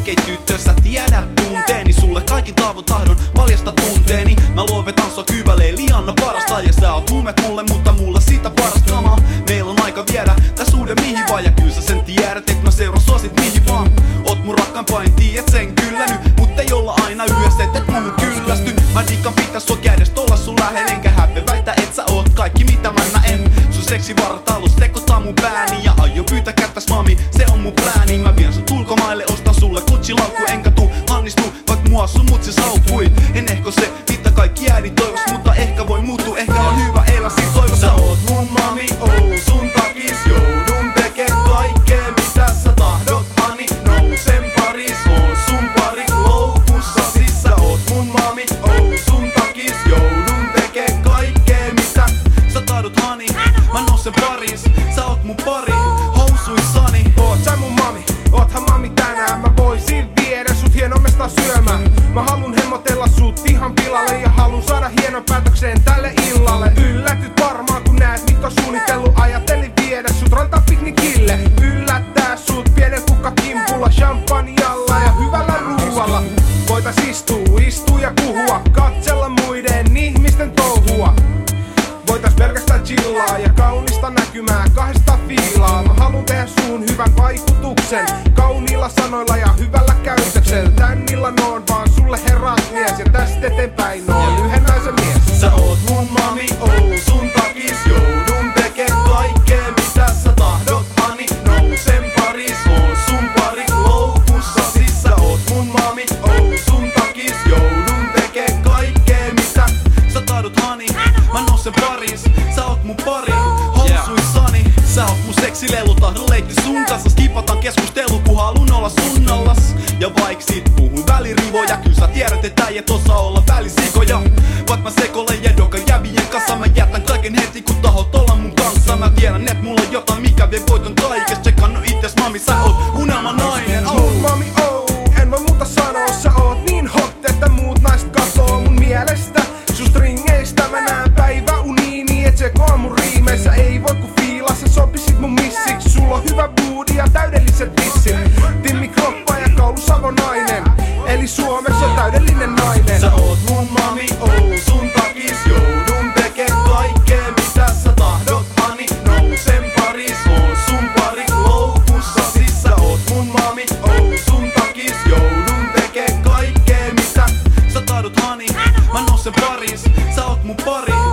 oikein tyttö, sä tiedät tunteeni. Sulle kaikin tavoin tahdon paljasta tunteeni. Mä luovetan sua kyväleen liianna parasta. Ja sä oot huumet mulle, mutta mulla siitä parasta kamaa. Meillä on aika viedä tää suhde mihin vaan. Ja kyllä sä sen tiedät, et mä seuran sua sit mihin vaan. Oot mun rakkaimpain, tiedät sen kyllä nyt. Mut ei olla aina yhdessä, et muuhun kyllästy. Mä dikkaan pitää sua kädestä, olla sun lähellä. Enkä häpeä väitä, et sä oot kaikki mitä mä näen. Sun seksivartalus tekottaa mun pääni. Ja aion pyytää kättäs mami, se on mun plääni. Mä vien sut ulkomaille, ostan sulle Gucci-laukku. Enkä tuu annistu, vaik mua sun mutsi saukkui. En ehkä se, mitä kaikki äidit toivos. Mutta ehkä voi muuttua, ehkä on hyvä elää siinä toivossa. Sä oot mun mami, sun takis joudun tekee kaikkea mitä sä tahdot, hani. Nousen paris, oon sun pari loukussa. Siis sä oot mun mami, sun takis joudun tekee kaikkea mitä sä tahdot, hani. Mä nousen paris, sä oot mun pari housuissani. Oot sä mun mami, oothan mami tänään. Mä voisin viedä sut hienomesta syömään. Mä halun hemmotella sut ihan pilalle. Ja halun saada hienon päätökseen tälle illalle. Yllätyt varmaan kun näet mitkä suunnitellu. Ajattelin viedä sut rantapiknikille. Yllättää sut pienen kukkakimpulla, champagnella ja hyvällä ruualla. Voitais istua ja puhua, katsella muiden ihmisten touhua. Voitais pelkästään chillaa ja kaunista näkymää kahdesta fiilaa. Mä haluun tehdä suun hyvän vaikutuksen, kauniilla sanoilla ja hyvällä käytöksellä. Tän illan oon vaan sulle herrasmies ja tästä eteenpäin oon yhden naisen mies. Sä oot mun mami, sun takis joudun tekee kaikkea mitä sä tahdot, hani. Nousen paris, oon sun pari loukussa. Siis sä oot mun mami, sun takis joudun tekee kaikkea mitä sä tahdot, hani. Mä nousen paris, sä oot mun pari housuissani. Sä oot mun seksilelu, tahdon leikki sun kanssa. Skipataan keskustelu, kun halun olla sunnallas. Ja vaik sit puhun välirivoja, kyl sä tiedät, et äijät osaa olla välisikoja. Vaik mä sekoilen ja joka jävien kanssa. Mä jätän kaiken heti kun tahot olla mun kanssa. Mä tiedän et mulla on jotain mikä vie voiton kaikesta. Tsekannut itses mami, sä oot unelman nainen. Mun mami, en voi muuta sanoa. Sä oot niin hot, että muut naiset katoo mun mielestä. Sun stringeistä mä näen päiväuniini, et sekoa mun riimeissä. Ei voi ku fiilaa, sä sopisit mun missiksi. Sulla on hyvä boodi ja täydelliset tissit. Timmi kroppa ja kaulusavonainen, eli suomeksi on täydellinen nainen. Sä oot mun mami, sun takis joudun tekee kaikkea mitä sä tahdot, hani. Nousen paris, oon sun pari loukussa. Siis sä oot mun mami, sun takis joudun tekee kaikkea mitä sä tahdot, hani. Mä nousen paris, sä oot mun pari